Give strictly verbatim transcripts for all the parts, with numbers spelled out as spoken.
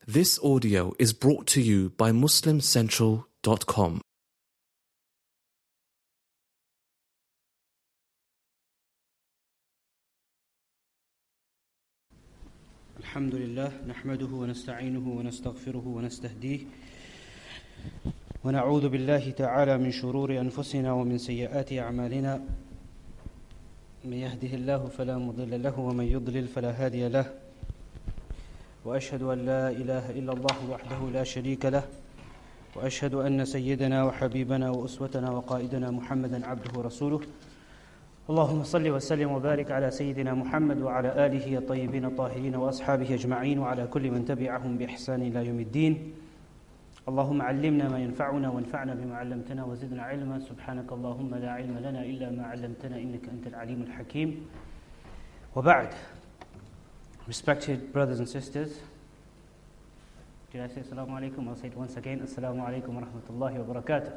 This audio is brought to you by muslim central dot com. الحمد لله نحمده ونستعينه ونستغفره ونستهديه ونعوذ بالله تعالى من شرور أنفسنا ومن سيئات أعمالنا من يهده الله فلا مضل له ومن يضلل فلا هادي له وأشهد أن لا إله إلا الله وحده لا شريك له وأشهد أن سيدنا وحبيبنا وأسوتنا وقائدنا محمدا عبده ورسوله اللهم صل وسلم وبارك على سيدنا محمد وعلى آله الطيبين الطاهرين وأصحابه أجمعين وعلى كل من تبعهم بإحسان إلى يوم الدين اللهم علمنا ما ينفعنا وانفعنا بما علمتنا وزدنا علما سبحانك اللهم لا علم لنا إلا ما علمتنا إنك أنت العليم الحكيم وبعد. Respected brothers and sisters, did I say assalamu alaikum? I'll say it once again, assalamu alaikum wa rahmatullahi wa barakatuh.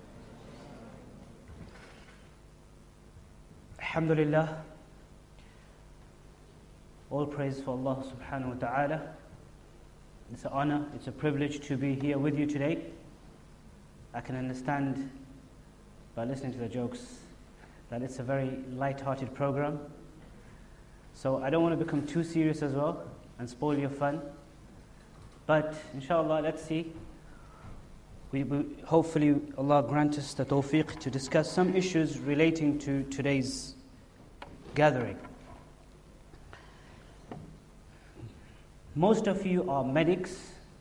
Alhamdulillah, all praise for Allah subhanahu wa ta'ala. It's an honor, it's a privilege to be here with you today. I can understand by listening to the jokes that it's a very light-hearted program. So I don't want to become too serious as well and spoil your fun. But inshallah, let's see. We, we, hopefully Allah grant us the tawfiq to discuss some issues relating to today's gathering. Most of you are medics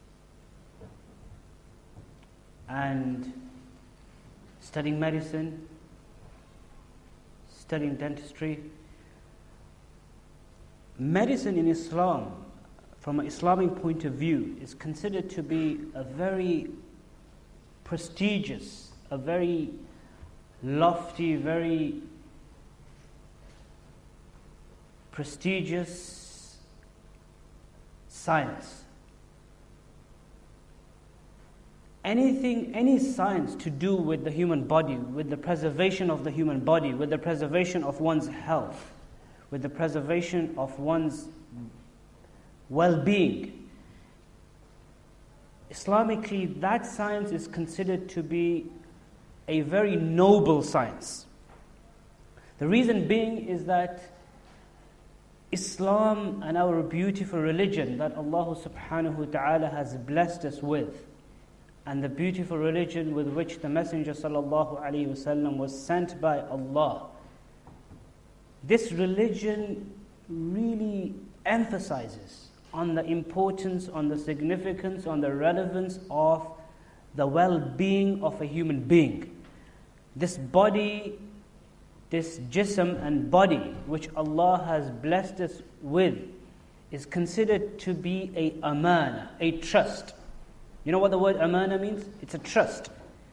and studying medicine, studying dentistry. Medicine in Islam, from an Islamic point of view, is considered to be a very prestigious, a very lofty, very prestigious science. Anything, any science to do with the human body, with the preservation of the human body, with the preservation of one's health, with the preservation of one's well-being. Islamically, that science is considered to be a very noble science. The reason being is that Islam and our beautiful religion that Allah subhanahu wa ta'ala has blessed us with, and the beautiful religion with which the Messenger sallallahu alayhi wasallam was sent by Allah, this religion really emphasizes on the importance, on the significance, on the relevance of the well-being of a human being. This body, this jism and body which Allah has blessed us with is considered to be a amana, a trust. You know what the word amana means? It's a trust.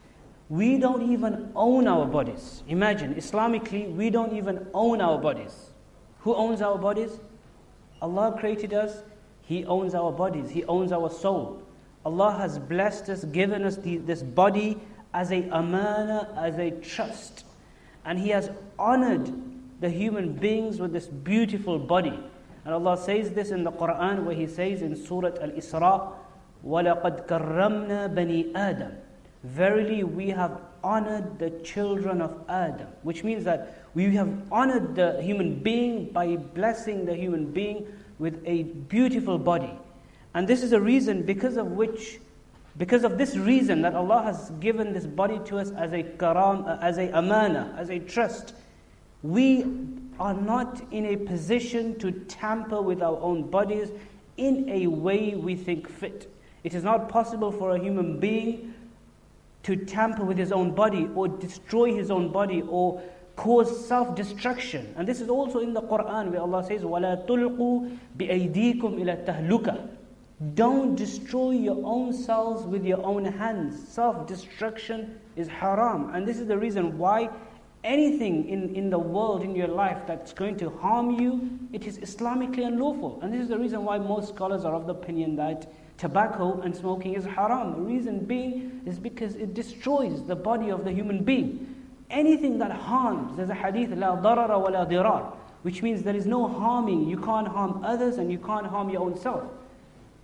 We don't even own our bodies. Imagine, Islamically, we don't even own our bodies. Who owns our bodies? Allah created us. He owns our bodies. He owns our soul. Allah has blessed us, given us the, this body as a amana, as a trust. And He has honored the human beings with this beautiful body. And Allah says this in the Quran, where He says in Surah Al-Isra, وَلَقَدْ كَرَّمْنَا بَنِي آدَمَ. Verily, we have honored the children of Adam, which means that we have honored the human being by blessing the human being with a beautiful body. And this is a reason because of which, because of this reason that Allah has given this body to us as a karam, as a amana, as a trust. We are not in a position to tamper with our own bodies in a way we think fit. It is not possible for a human being to tamper with his own body or destroy his own body or cause self-destruction. And this is also in the Quran where Allah says, وَلَا تُلْقُوا بِأَيْدِيكُمْ إِلَى التَّهْلُكَةِ. Don't destroy your own selves with your own hands. Self-destruction is haram. And this is the reason why anything in, in the world, in your life, that's going to harm you, it is Islamically unlawful. And this is the reason why most scholars are of the opinion that tobacco and smoking is haram. The reason being is because it destroys the body of the human being. Anything that harms, there's a hadith, لا ضرر ولا ضرار, which means there is no harming. You can't harm others and you can't harm your own self.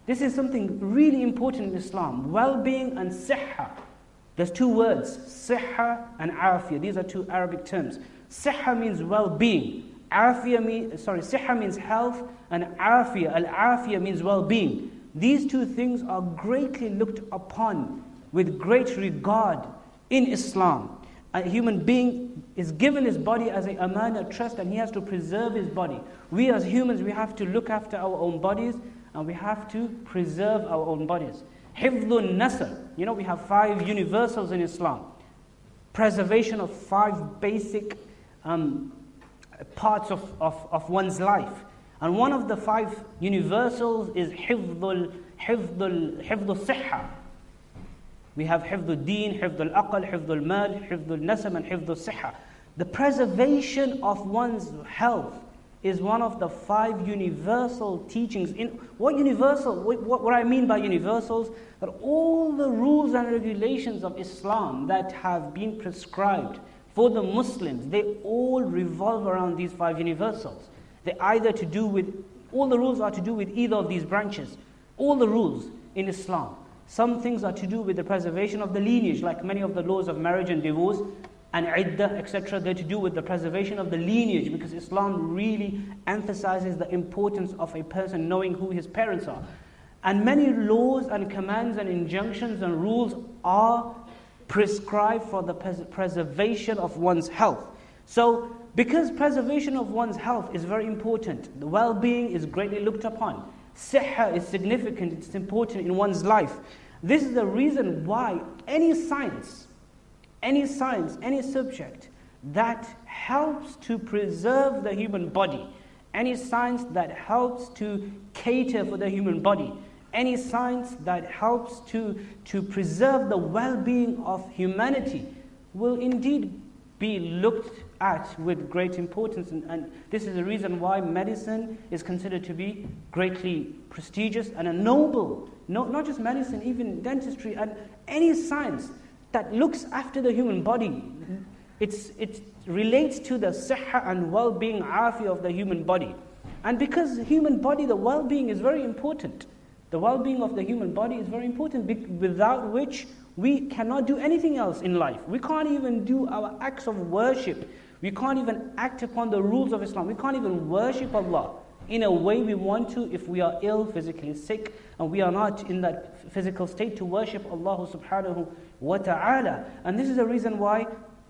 This is something really important in Islam. Well-being and sihha. There's two words, sihha and afiyah. These are two Arabic terms. Sihha means well-being. Afiyah means, sorry, sihha means health, and afiyah, al-afiyah means well-being. These two things are greatly looked upon with great regard in Islam. A human being is given his body as a amana, trust, and he has to preserve his body. We as humans, we have to look after our own bodies, and we have to preserve our own bodies. Hifdhun nasl. You know, we have five universals in Islam. Preservation of five basic um, parts of, of, of one's life. And one of the five universals is hifdhul, hifdhul, hifdhul sihha. We have hifdhul deen, hifdhul aql, hifdhul mal, hifdhul nasam, and hifdhul sihha. The preservation of one's health is one of the five universal teachings. In what universal? What, what, what I mean by universals, that all the rules and regulations of Islam that have been prescribed for the Muslims, they all revolve around these five universals. They either to do with, all the rules are to do with either of these branches. All the rules in Islam. Some things are to do with the preservation of the lineage, like many of the laws of marriage and divorce, and iddah, et cetera. They're to do with the preservation of the lineage, because Islam really emphasizes the importance of a person knowing who his parents are. And many laws and commands and injunctions and rules are prescribed for the pres- preservation of one's health. So, because preservation of one's health is very important, the well-being is greatly looked upon. Sihha is significant, it's important in one's life. This is the reason why any science, any science, any subject that helps to preserve the human body, any science that helps to cater for the human body, any science that helps to, to preserve the well-being of humanity will indeed be looked at with great importance. And, and this is the reason why medicine is considered to be greatly prestigious and a noble, no, not just medicine, even dentistry and any science that looks after the human body. It's, it relates to the sihha and well-being, afiyah of the human body. And because the human body, the well-being is very important. The well-being of the human body is very important, without which we cannot do anything else in life. We can't even do our acts of worship. We can't even act upon the rules of Islam. We can't even worship Allah in a way we want to if we are ill, physically sick, and we are not in that physical state to worship Allah subhanahu wa ta'ala. And this is the reason why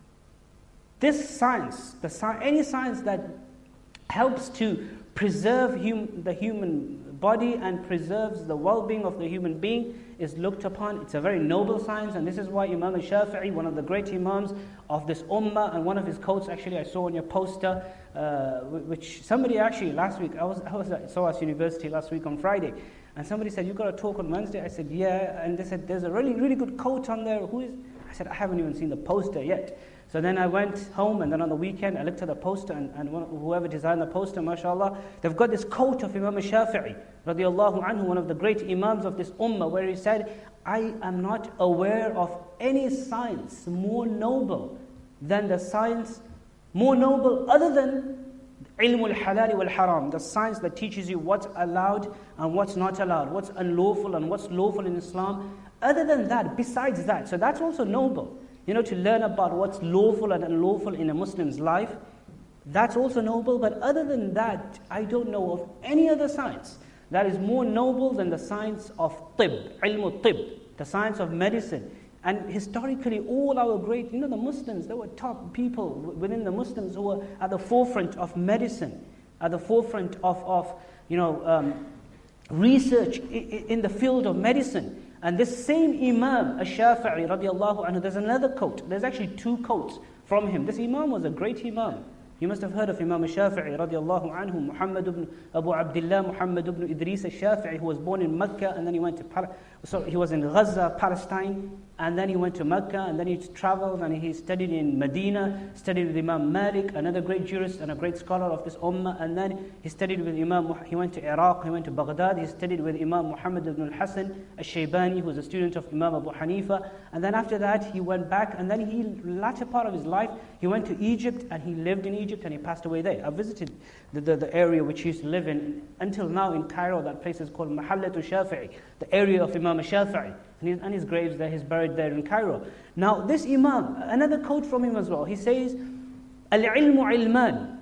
this science, the sci- any science that helps to preserve hum- the human body and preserves the well-being of the human being is looked upon. It's a very noble science, and this is why Imam al-Shafi'i, one of the great imams of this ummah, and one of his quotes actually I saw on your poster, uh, which somebody actually last week, I was, I was at SOAS University last week on Friday, and somebody said, you got a talk on Wednesday? I said, yeah, and they said, there's a really, really good quote on there. Who is? I said, I haven't even seen the poster yet. So then I went home, and then on the weekend I looked at the poster, and, and whoever designed the poster, mashallah, they've got this quote of Imam al-Shafi'i, radiallahu anhu, one of the great imams of this ummah, where he said, I am not aware of any science more noble than the science, more noble other than ilm al-halal wal-haram, the science that teaches you what's allowed and what's not allowed, what's unlawful and what's lawful in Islam. Other than that, besides that, so that's also noble. You know, to learn about what's lawful and unlawful in a Muslim's life, that's also noble. But other than that, I don't know of any other science that is more noble than the science of tib, ilm al-tib, the science of medicine. And historically, all our great, you know, the Muslims, there were top people within the Muslims who were at the forefront of medicine, at the forefront of, of you know, um, research in the field of medicine. And this same Imam al-Shafi'i radiallahu anhu, there's another quote. There's actually two quotes from him. This Imam was a great Imam. You must have heard of Imam al-Shafi'i radiallahu anhu, Muhammad ibn Abu Abdullah, Muhammad ibn Idris al-Shafi'i, who was born in Mecca, and then he went to, Pal- so he was in Gaza, Palestine, and then he went to Mecca, and then he traveled, and he studied in Medina, studied with Imam Malik, another great jurist and a great scholar of this ummah, and then he studied with Imam, he went to Iraq, he went to Baghdad, he studied with Imam Muhammad ibn al-Hasan al-Shaybani, who was a student of Imam Abu Hanifa, and then after that he went back, and then he, latter part of his life, he went to Egypt, and he lived in Egypt. Egypt and he passed away there. I visited the, the, the area which he used to live in. Until now in Cairo, that place is called Mahallatu Shafi'i, the area of Imam Shafi'i. And his, and his grave's there, he's buried there in Cairo. Now this Imam, another quote from him as well, he says, Al-ilmu ilman,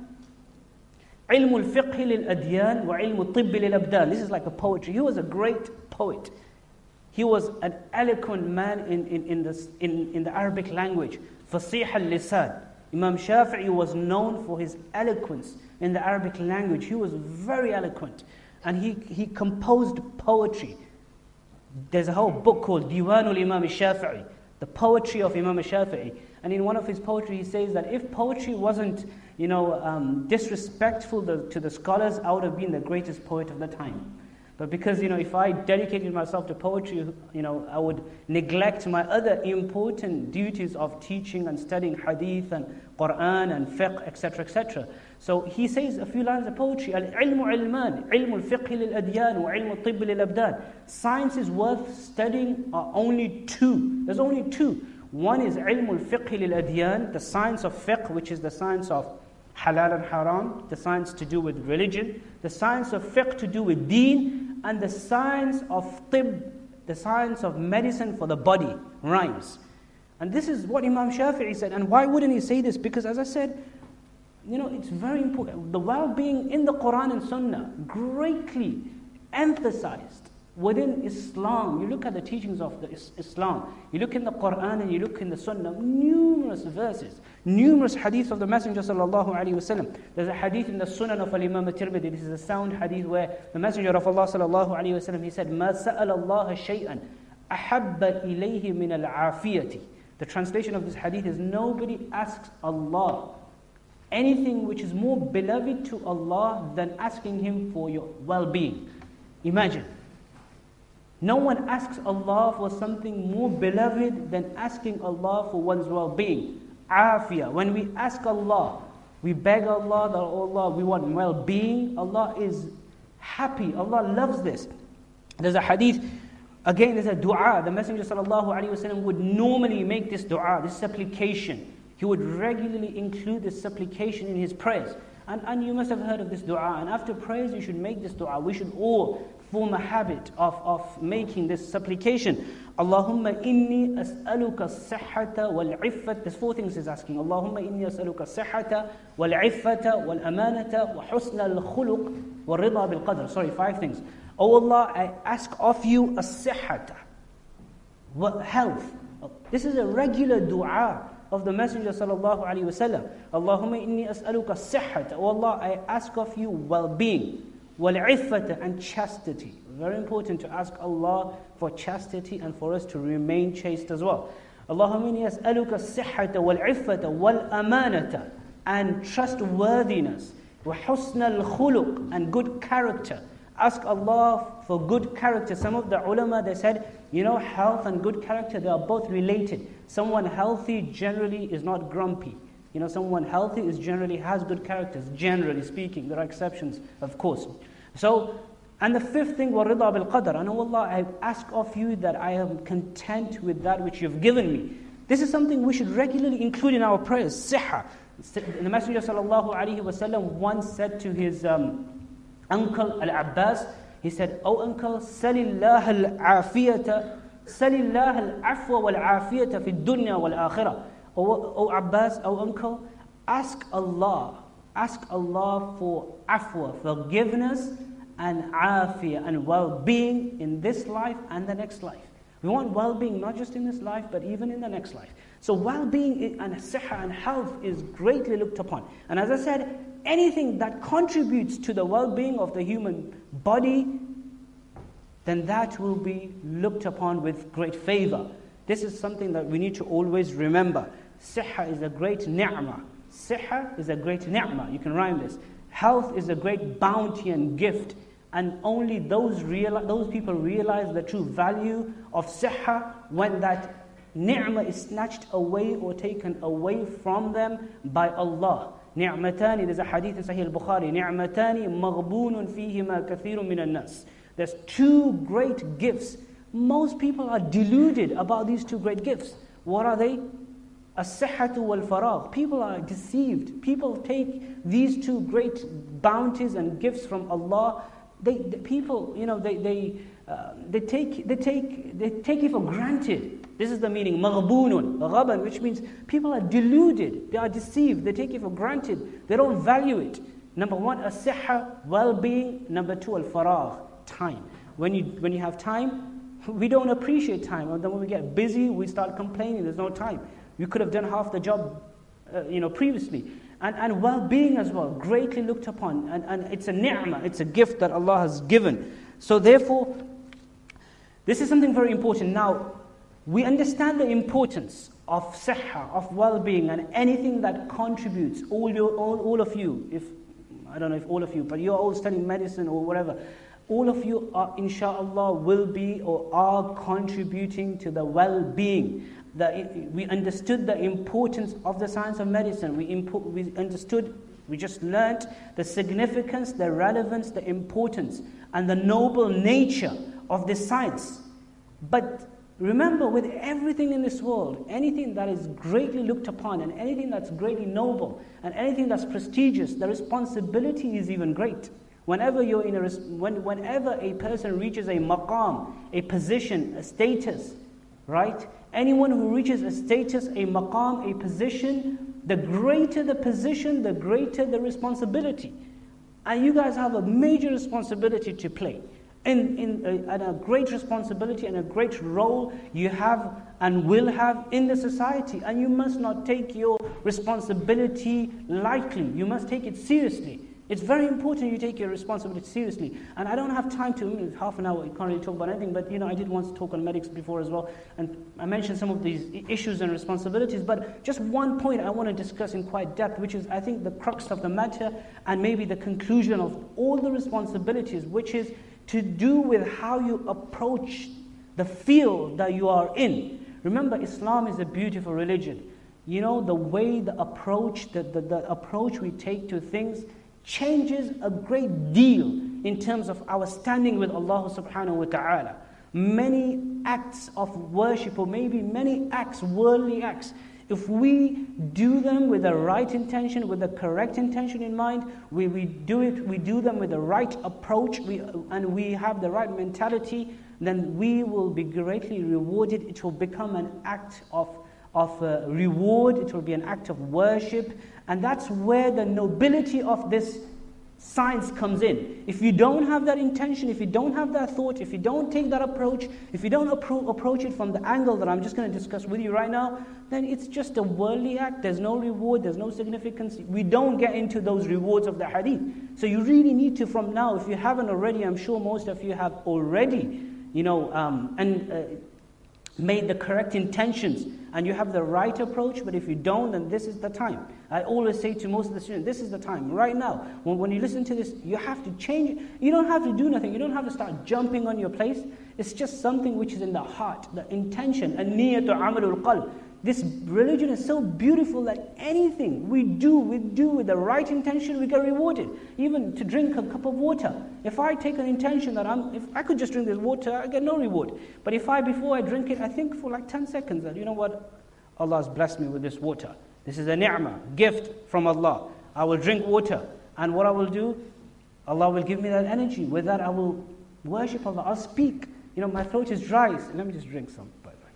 ilmu al-fiqh lil-adyan wa ilmu al-tibb lil-abdan. This is like a poetry. He was a great poet. He was an eloquent man in, in, in, this, in, in the Arabic language. Fasih al-lisan. Imam Shafi'i was known for his eloquence in the Arabic language. He was very eloquent. And he, he composed poetry. There's a whole book called Diwanul Imam Shafi'i, the poetry of Imam Shafi'i. And in one of his poetry he says that if poetry wasn't, you know, um, disrespectful the, to the scholars, I would have been the greatest poet of the time. But because, you know, if I dedicated myself to poetry, you know, I would neglect my other important duties of teaching and studying hadith and Quran and fiqh, et cetera, et cetera. So he says a few lines of poetry, Al-ilmu ilman, ilmu al-fiqh lil-adyan wa ilmu al-tibb lil-abdan. Science is worth studying are only two. There's only two. One is ilmu al-fiqh lil-adyan, the science of fiqh, which is the science of halal and haram, the science to do with religion, the science of fiqh to do with deen, and the science of tibb, the science of medicine for the body, rhymes. And this is what Imam Shafi'i said. And why wouldn't he say this? Because as I said, you know, it's very important. The well-being in the Quran and Sunnah greatly emphasized within Islam. You look at the teachings of the Islam, you look in the Quran and you look in the Sunnah, numerous verses, numerous hadiths of the Messenger sallallahu alaihi wasallam. There's a hadith in the Sunan of Imam Tirmidhi. This is a sound hadith where the Messenger of Allah sallallahu alaihi wasallam, he said, "Ma sa'ala Allah shay'an ahabba ilayhi min al-afiyati." The translation of this hadith is, nobody asks Allah anything which is more beloved to Allah than asking Him for your well-being. Imagine. No one asks Allah for something more beloved than asking Allah for one's well-being. Afiyah. When we ask Allah, we beg Allah that, oh Allah, we want well-being. Allah is happy. Allah loves this. There's a hadith, again there's a dua. The Messenger sallallahu alaihi wasallam would normally make this dua, this supplication. He would regularly include this supplication in his prayers. And, and you must have heard of this dua. And after prayers, you should make this dua. We should all form a habit of, of making this supplication. Allahumma inni as'aluka as-sihhata wal-'iffata. There's four things he's asking. Allahumma inni as'aluka as-sihhata wal-'iffata wal-amanata wa husna al-khuluq wa rida bil-qadr. Sorry, five things. Oh Allah, I ask of you as-sihhata, health. This is a regular dua of the Messenger sallallahu alaihi wasallam. Allahumma inni as'aluka as-sihhata. Oh Allah, I ask of you well-being. Wal-'iffata, and chastity. Very important to ask Allah for chastity and for us to remain chaste as well. Allahumma inni as'aluka as-sihhata wal-'iffata wal-amanata, and trustworthiness. Wa husna al-khuluq, and good character. Ask Allah for good character. Some of the ulama, they said, you know, health and good character, they are both related. Someone healthy generally is not grumpy. You know, someone healthy is generally has good characters, generally speaking. There are exceptions, of course. So, and the fifth thing, وَالرِّضَى بِالْقَدَرِ. And oh Allah, I ask of you that I am content with that which you've given me. This is something we should regularly include in our prayers. Sihha. The Messenger sallallahu alaihi wasallam once said to his um, uncle Al-Abbas, he said, "Oh uncle, salillah al-afiyata, salillah al-afwa wal-afiyata fi dunya wal-akhirah." Oh, oh Abbas, oh uncle, ask Allah, ask Allah for afwa, forgiveness, and afiyah, and well-being in this life and the next life. We want well-being not just in this life, but even in the next life. So well-being and sihha and health is greatly looked upon. And as I said, anything that contributes to the well-being of the human body, then that will be looked upon with great favor. This is something that we need to always remember. Sihha is a great ni'mah. Sihha is a great ni'mah. You can rhyme this. Health is a great bounty and gift. And only those real, those people realize the true value of sihha when that ni'mah is snatched away or taken away from them by Allah. Ni'matani, there's a hadith in Sahih al-Bukhari, Ni'matani maghbunun fihima kathirun min al-nas. There's two great gifts. Most people are deluded about these two great gifts. What are they? as-sihhatu wal-faragh. People are deceived. People take these two great bounties and gifts from Allah. They, the people, you know, they they uh, they take they take they take it for granted. This is the meaning, maghbunun, ghaban, which means people are deluded. They are deceived. They take it for granted. They don't value it. Number one, as-sihha, well-being. Number two, al-faragh, time. When you when you have time, we don't appreciate time. And then when we get busy, we start complaining. There's no time. You could have done half the job, uh, you know, previously. And, and well-being as well, greatly looked upon. And, and it's a ni'mah, it's a gift that Allah has given. So therefore, this is something very important. Now, we understand the importance of sihha, of well-being, and anything that contributes. All, your, all, all of you, if I don't know if all of you, but you're all studying medicine or whatever, all of you are, inshaAllah, will be or are contributing to the well-being. The, we understood the importance of the science of medicine. We, impo- we understood, we just learnt the significance, the relevance, the importance, and the noble nature of this science. But remember, with everything in this world, anything that is greatly looked upon, and anything that's greatly noble, and anything that's prestigious, the responsibility is even great. Whenever you're in a, when, whenever a person reaches a maqam, a position, a status, right? Anyone who reaches a status, a maqam, a position, the greater the position, the greater the responsibility. And you guys have a major responsibility to play. In, in a, and a great responsibility and a great role you have and will have in the society. And you must not take your responsibility lightly. You must take it seriously. It's very important you take your responsibility seriously. And I don't have time to, it's half an hour, you can't really talk about anything, but you know, I did once talk on medics before as well, and I mentioned some of these issues and responsibilities, but just one point I want to discuss in quite depth, which is I think the crux of the matter, and maybe the conclusion of all the responsibilities, which is to do with how you approach the field that you are in. Remember, Islam is a beautiful religion. You know, the way, the approach, the, the, the approach we take to things changes a great deal in terms of our standing with Allah subhanahu wa ta'ala. Many acts of worship, or maybe many acts, worldly acts, if we do them with the right intention, with the correct intention in mind, we, we do it, we do them with the right approach, we, and we have the right mentality, then we will be greatly rewarded. It will become an act of, of uh, reward, it will be an act of worship. And that's where the nobility of this science comes in. If you don't have that intention, if you don't have that thought, if you don't take that approach, if you don't appro- approach it from the angle that I'm just going to discuss with you right now, then it's just a worldly act. There's no reward, there's no significance. We don't get into those rewards of the hadith. So you really need to, from now, if you haven't already, I'm sure most of you have already, you know, um, and uh, made the correct intentions, and you have the right approach. But if you don't, then this is the time. I always say to most of the students, this is the time, right now. When, when you listen to this, you have to change it. You don't have to do nothing. You don't have to start jumping on your place. It's just something which is in the heart, the intention. An-niyatu amalul qalb. This religion is so beautiful that anything we do, we do with the right intention, we get rewarded. Even to drink a cup of water. If I take an intention that I'm, if I could just drink this water, I get no reward. But if I, before I drink it, I think for like ten seconds that, you know what, Allah has blessed me with this water. This is a ni'mah, gift from Allah. I will drink water. And what I will do, Allah will give me that energy. With that, I will worship Allah. I'll speak. You know, my throat is dry. So let me just drink some.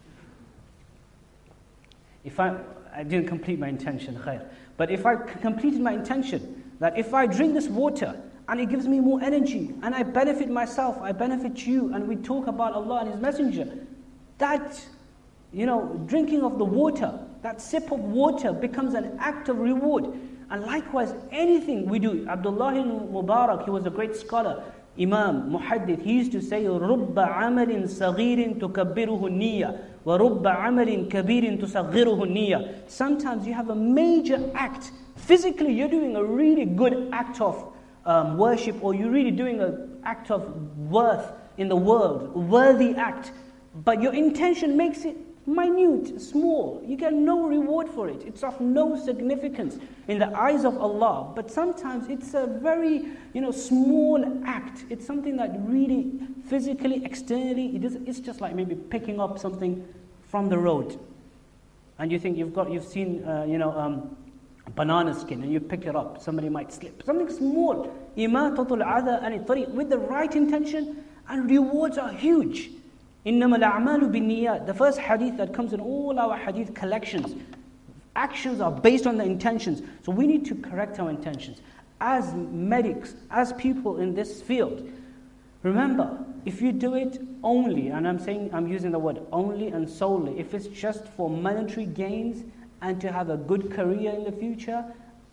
If I, I didn't complete my intention, khair. But if I completed my intention, that if I drink this water, and it gives me more energy, and I benefit myself, I benefit you, and we talk about Allah and His Messenger, that, you know, drinking of the water, that sip of water becomes an act of reward. And likewise, anything we do, Abdullah ibn Mubarak, he was a great scholar, Imam, Muhaddith, he used to say, رُبَّ عَمَلٍ صَغِيرٍ تُكَبِّرُهُ النِّيَّةِ وَرُبَّ عَمَلٍ كَبِيرٍ تُصَغِّرُهُ النِّيَّةِ. Sometimes you have a major act. Physically, you're doing a really good act of um, worship, or you're really doing an act of worth in the world, a worthy act. But your intention makes it minute, small. You get no reward for it. It's of no significance in the eyes of Allah. But sometimes it's a very, you know, small act. It's something that really, physically, externally, it is, it's just like maybe picking up something from the road. and you think you've got, you've seen, uh, you know, um, banana skin, and you pick it up, somebody might slip. Something small, إِمَاتَةُ الْعَذَى عَنِ الطَّرِيقِ, with the right intention, and rewards are huge. إِنَّمَا الْأَعْمَالُ بِالنِّيَّاتِ. The first hadith that comes in all our hadith collections, actions are based on the intentions. So we need to correct our intentions. As medics, as people in this field, remember, if you do it only, and I'm saying, I'm using the word only and solely, if it's just for monetary gains and to have a good career in the future,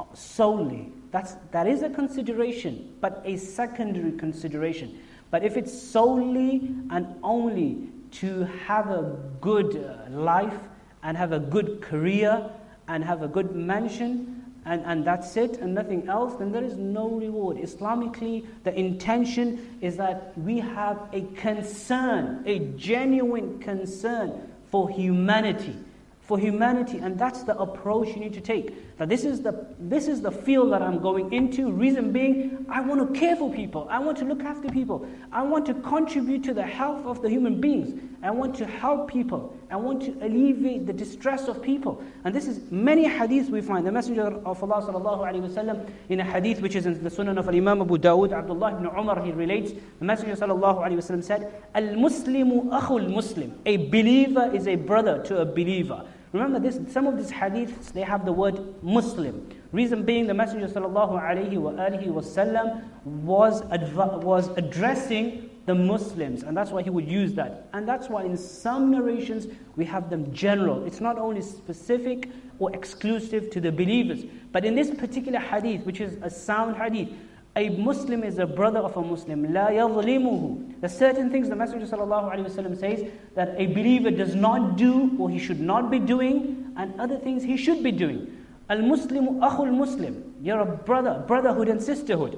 solely, that's, that is a consideration, but a secondary consideration. But if it's solely and only to have a good life and have a good career and have a good mansion, and, and that's it and nothing else, then there is no reward. Islamically, the intention is that we have a concern, a genuine concern for humanity. For humanity, and that's the approach you need to take. That this is the this is the field that I'm going into. Reason being, I want to care for people. I want to look after people. I want to contribute to the health of the human beings. I want to help people. I want to alleviate the distress of people. And this is many hadiths we find. The Messenger of Allah sallallahu alaihi wasallam, in a hadith which is in the Sunan of Imam Abu Dawud, Abdullah ibn Umar, he relates, the Messenger sallallahu alaihi wasallam said, "Al-Muslimu akhul Muslim." A believer is a brother to a believer. Remember this, some of these hadiths, they have the word Muslim. Reason being, the Messenger sallallahu alaihi wa alihi wasallam was, adv- was addressing the Muslims, and that's why he would use that. And that's why in some narrations, we have them general. It's not only specific or exclusive to the believers. But in this particular hadith, which is a sound hadith, a Muslim is a brother of a Muslim. لا يظلمه. There are certain things the Messenger sallallahu alaihi wasallam says that a believer does not do or he should not be doing, and other things he should be doing. Al-Muslimu akhul Muslim. You're a brother, brotherhood and sisterhood.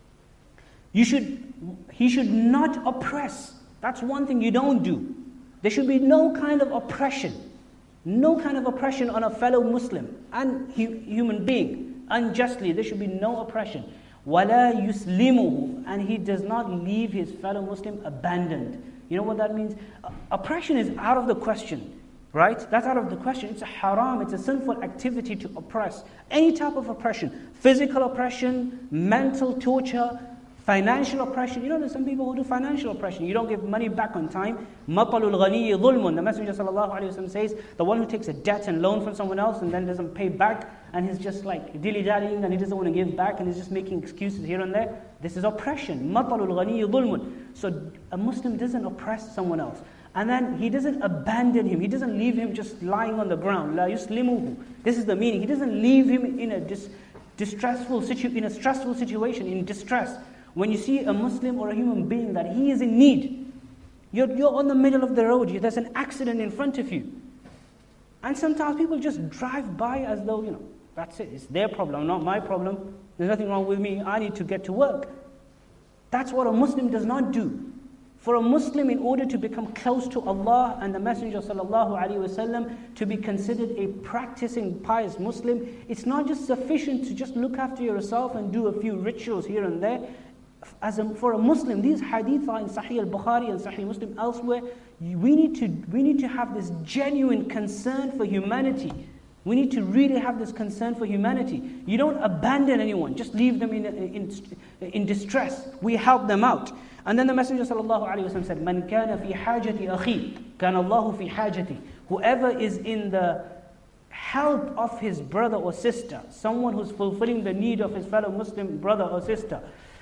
You should, he should not oppress. That's one thing you don't do. There should be no kind of oppression. No kind of oppression on a fellow Muslim and hu- human being. Unjustly, there should be no oppression. وَلَا يُسْلِمُهُ. And he does not leave his fellow Muslim abandoned. You know what that means? Oppression is out of the question, right? That's out of the question. It's a haram, it's a sinful activity to oppress. Any type of oppression. Physical oppression, mental torture, financial oppression. You know, there's some people who do financial oppression. You don't give money back on time. مَطَلُ الْغَنِيِّ ظُلْمٌ. The Messenger sallallahu alaihi wasallam says, the one who takes a debt and loan from someone else and then doesn't pay back, and he's just like dilly-dallying and he doesn't want to give back and he's just making excuses here and there. This is oppression. مَطَلُ الْغَنِيِّ ظُلْمٌ. So a Muslim doesn't oppress someone else. And then he doesn't abandon him. He doesn't leave him just lying on the ground. لَا يُسْلِمُهُ. This is the meaning. He doesn't leave him in a dis- distressful situ- in a stressful situation, in distress. When you see a Muslim or a human being that he is in need, you're, you're on the middle of the road, there's an accident in front of you. And sometimes people just drive by as though, you know, that's it, it's their problem, not my problem. There's nothing wrong with me, I need to get to work. That's what a Muslim does not do. For a Muslim, in order to become close to Allah and the Messenger sallallahu alaihi wasallam, to be considered a practicing pious Muslim, it's not just sufficient to just look after yourself and do a few rituals here and there. As a, for a Muslim, these hadith are in Sahih al-Bukhari and Sahih Muslim elsewhere. We need to we need to have this genuine concern for humanity. We need to really have this concern for humanity. You don't abandon anyone, just leave them in in, in distress. We help them out. And then the Messenger sallallahu alaihi wasallam said, "Man kana fi hajati akhi, kana Allahu fi hajati." Whoever is in the help of his brother or sister, someone who's fulfilling the need of his fellow Muslim brother or sister,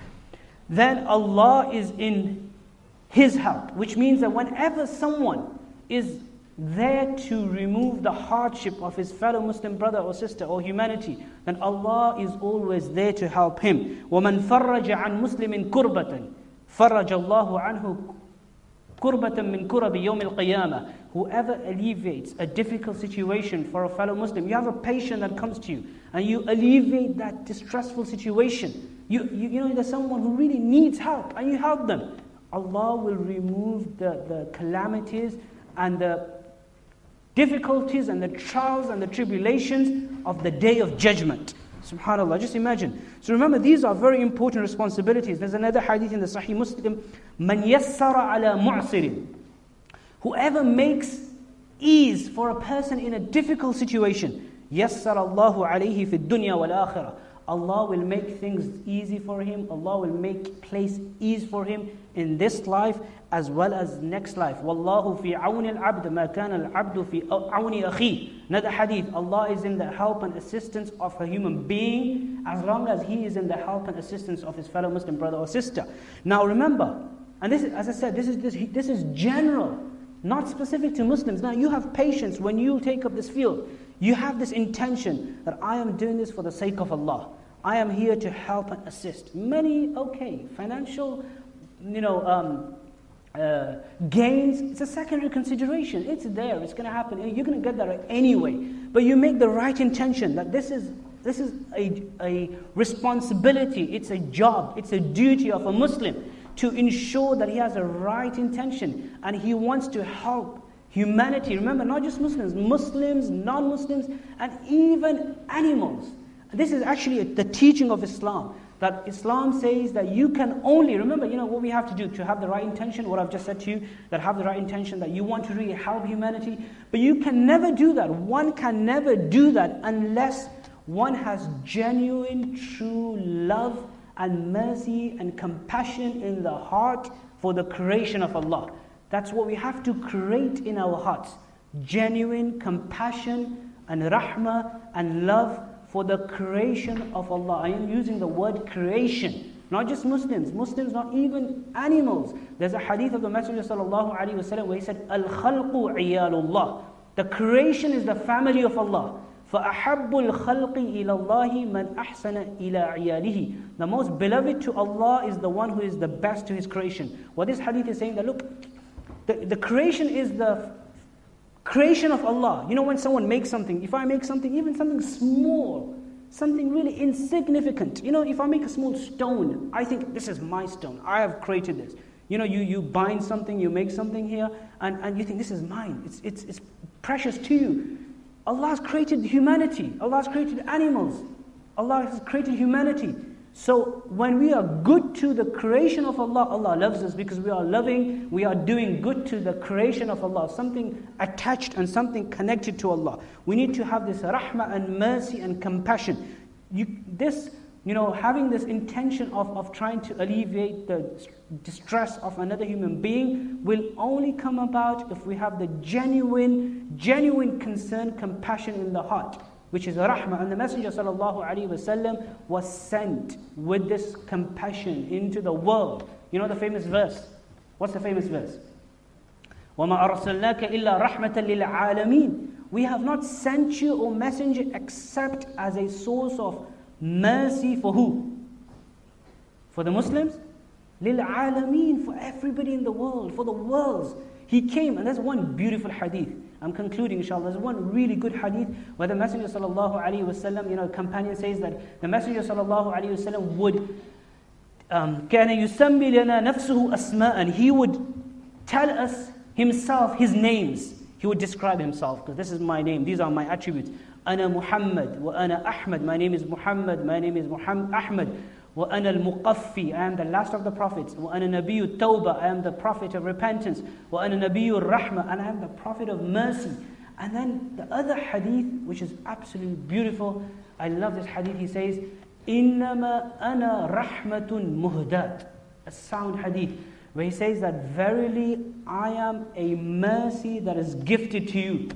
then Allah is in his help. Which means that whenever someone is there to remove the hardship of his fellow Muslim brother or sister or humanity, then Allah is always there to help him. وَمَنْ فَرَّجَ عَنْ مُسْلِمٍ كُرْبَةً فَرَّجَ اللَّهُ عَنْهُ كُرْبَةً مِنْ كُرَبِ يَوْمِ الْقِيَامَةِ. Whoever alleviates a difficult situation for a fellow Muslim, you have a patient that comes to you, and you alleviate that distressful situation. You, you, you know, there's someone who really needs help, and you help them. Allah will remove the, the calamities and the difficulties and the trials and the tribulations of the day of judgment. SubhanAllah, just imagine. So remember, these are very important responsibilities. There's another hadith in the Sahih Muslim, مَنْ يَسَّرَ عَلَى مُعْسِرٍ. Whoever makes ease for a person in a difficult situation. يَسَّرَ اللَّهُ عَلَيْهِ فِي الدُّنْيَا وَالْآخِرَةِ. Allah will make things easy for him. Allah will make place ease for him in this life as well as next life. وَاللَّهُ فِي عَوْنِ الْعَبْدِ مَا كَانَ الْعَبْدُ فِي عَوْنِ أَخِيهِ. Another hadith, Allah is in the help and assistance of a human being as long as he is in the help and assistance of his fellow Muslim brother or sister. Now remember, and this is, as I said, this is, this, this is general, not specific to Muslims. Now you have patience when you take up this field. You have this intention that I am doing this for the sake of Allah. I am here to help and assist. Many, okay, financial, you know, um, uh, gains, it's a secondary consideration. It's there, it's going to happen. You're going to get that anyway. But you make the right intention that this is this is a, a responsibility, it's a job, it's a duty of a Muslim to ensure that he has a right intention and he wants to help humanity. Remember, not just Muslims, Muslims, non-Muslims, and even animals. This is actually the teaching of Islam. That Islam says that you can only, remember, you know, what we have to do to have the right intention, what I've just said to you, that have the right intention, that you want to really help humanity. But you can never do that. One can never do that unless one has genuine, true love and mercy and compassion in the heart for the creation of Allah. That's what we have to create in our hearts. Genuine compassion and rahmah and love for the creation of Allah. I am using the word creation. Not just Muslims. Muslims, not even animals. There's a hadith of the Messenger sallallahu alaihi wasallam where he said, Al-khalqu iyalullah. The creation is the family of Allah. فَأَحَبُّ الْخَلْقِ إِلَى اللَّهِ مَنْ أَحْسَنَ إِلَىٰ عِيَالِهِ. The most beloved to Allah is the one who is the best to His creation. What this hadith is saying that, look, the, the creation is the creation of Allah. You know, when someone makes something, if I make something, even something small, something really insignificant, you know, if I make a small stone, I think this is my stone, I have created this. You know, you, you bind something, you make something here, and, and you think this is mine, it's, it's, it's precious to you. Allah has created humanity, Allah has created animals, Allah has created humanity. So when we are good to the creation of Allah, Allah loves us because we are loving, we are doing good to the creation of Allah, something attached and something connected to Allah. We need to have this rahmah and mercy and compassion. You, this, you know, having this intention of, of trying to alleviate the distress of another human being will only come about if we have the genuine, genuine concern, compassion in the heart, which is rahmah. And the Messenger sallallahu alaihi wasallam was sent with this compassion into the world. You know the famous verse? What's the famous verse? وَمَا أَرْسَلْنَاكَ إِلَّا رَحْمَةً لِلْعَالَمِينَ. We have not sent you, O Messenger, except as a source of mercy for who? For the Muslims? لِلْعَالَمِينَ. For everybody in the world, for the worlds. He came, and there's one beautiful hadith. I'm concluding, inshallah. There's one really good hadith where the Messenger sallallahu alaihi wasallam, you know, the companion says that the Messenger sallallahu alaihi wasallam would um, كَانَ يُسَمِّي لَنَا نَفْسُهُ أَسْمَاءً. He would tell us himself, his names. He would describe himself, because this is my name, these are my attributes. أَنَا مُحَمَّد وَأَنَا أَحْمَد. My name is Muhammad, my name is Muhammad, Ahmad. وَأَنَا الْمُقَفِّي. I am the last of the prophets. وَأَنَا نَبِيُّ التَّوْبَةِ. I am the prophet of repentance. وَأَنَا نَبِيُّ الرَّحْمَةِ. And I am the prophet of mercy. And then the other hadith, which is absolutely beautiful, I love this hadith. He says, إِنَّمَا أَنَا رَحْمَةٌ مُهْدَاتٌ. A sound hadith, where he says that verily I am a mercy that is gifted to you.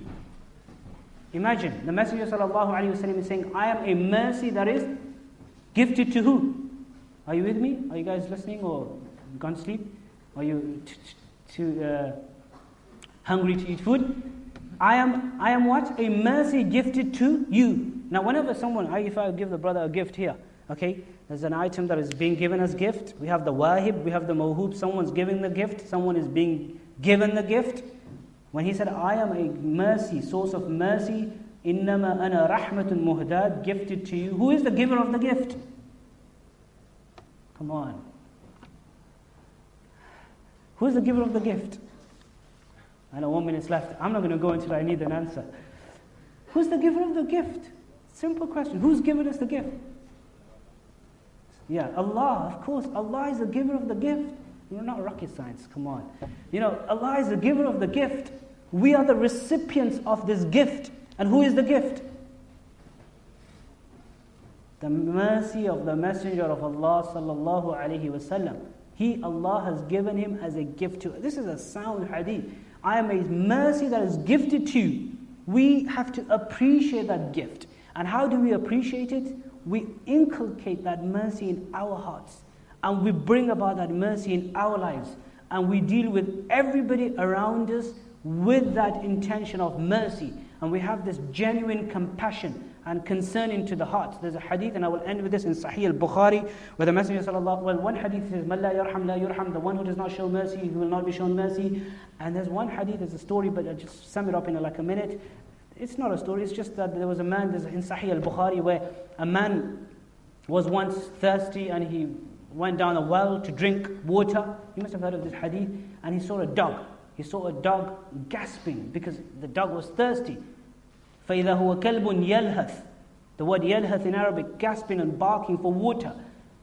Imagine, the Messenger sallallahu alaihi wasallam is saying, I am a mercy that is gifted to who? Are you with me? Are you guys listening or gone to sleep? Are you t- t- too uh, hungry to eat food? I am, I am what? A mercy gifted to you. Now whenever someone, I, if I give the brother a gift here, okay, there's an item that is being given as gift. We have the wahib, we have the mawhub. Someone's giving the gift, someone is being given the gift. When he said, I am a mercy, source of mercy, إِنَّمَا أَنَا رَحْمَةٌ مُهْدَاتٌ, gifted to you. Who is the giver of the gift? Come on. Who is the giver of the gift? I know one minute's left. I'm not going to go into it. I need an answer. Who's the giver of the gift? Simple question. Who's given us the gift? Yeah, Allah, of course. Allah is the giver of the gift. You're not rocket science. Come on. You know, Allah is the giver of the gift. We are the recipients of this gift. And who is the gift? The mercy of the Messenger of Allah sallallahu alaihi wasallam. He, Allah has given him as a gift to us. This is a sound hadith. I am a mercy that is gifted to you. We have to appreciate that gift. And how do we appreciate it? We inculcate that mercy in our hearts. And we bring about that mercy in our lives. And we deal with everybody around us with that intention of mercy. And we have this genuine compassion and concern into the heart. There's a hadith, and I will end with this in Sahih al-Bukhari, where the Messenger sallallahu, well, one hadith says, "Man la yarham la yurham," the one who does not show mercy, he will not be shown mercy. And there's one hadith, there's a story, but I'll just sum it up in like a minute. It's not a story, it's just that there was a man, there's in Sahih al-Bukhari, where a man was once thirsty and he went down a well to drink water. You must have heard of this hadith. And he saw a dog. He saw a dog gasping because the dog was thirsty. فَإِذَا هُوَ كَلْبٌ يَلْهَث. The word يَلْهَث in Arabic, gasping and barking for water.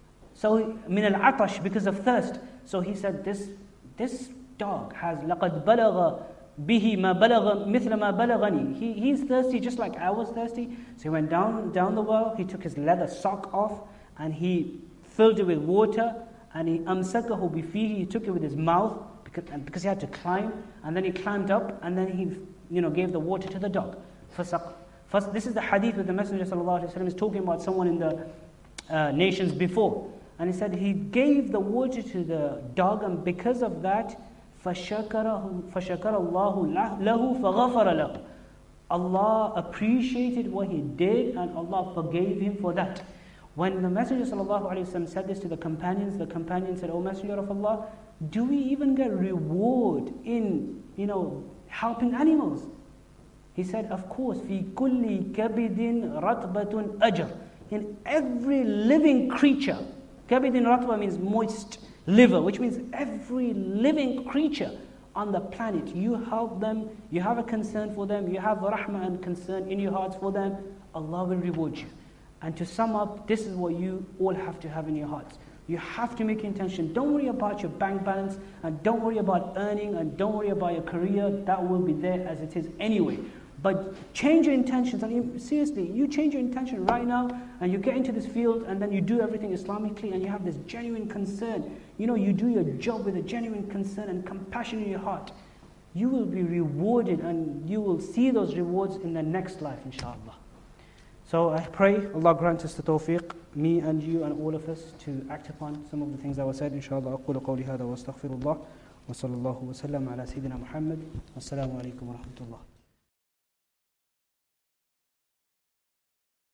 So, مِنَ الْعَطَشِ, because of thirst. So he said, this, this dog has لَقَدْ بَلَغَ بِهِ مَا بَلَغَ مِثْلَ مَا بَلَغَنِي. He, he's thirsty just like I was thirsty. So he went down, down the well, he took his leather sock off, and he filled it with water, and he أَمْسَكَهُ بِفِيهِ, he took it with his mouth, because, because he had to climb, and then he climbed up, and then he you know, gave the water to the dog. فَسَقَ. First, this is the hadith where the Messenger ﷺ is talking about someone in the uh, nations before. And he said he gave the water to the dog, and because of that, فَشَكَرَ اللَّهُ لَهُ فَغَفَرَ لَهُ. Allah appreciated what he did, and Allah forgave him for that. When the Messenger ﷺ said this to the companions, the companions said, "O Messenger of Allah, do we even get reward in, you know, helping animals?" He said, "Of course, في كل كبد رطبة أجر." In every living creature, كبد رطبة means moist liver, which means every living creature on the planet, you help them, you have a concern for them, you have rahmah and concern in your hearts for them, Allah will reward you. And to sum up, this is what you all have to have in your hearts. You have to make intention. Don't worry about your bank balance, and don't worry about earning, and don't worry about your career. That will be there as it is anyway. But change your intentions. And you, seriously, you change your intention right now, and you get into this field, and then you do everything Islamically, and you have this genuine concern. You know, you do your job with a genuine concern and compassion in your heart. You will be rewarded, and you will see those rewards in the next life, inshallah. So I pray Allah grant us the tawfiq, me and you and all of us, to act upon some of the things that were said. Inshallah, أقول قولي هذا وأستغفر الله وصلى الله وسلم على سيدنا محمد والسلام عليكم ورحمة الله.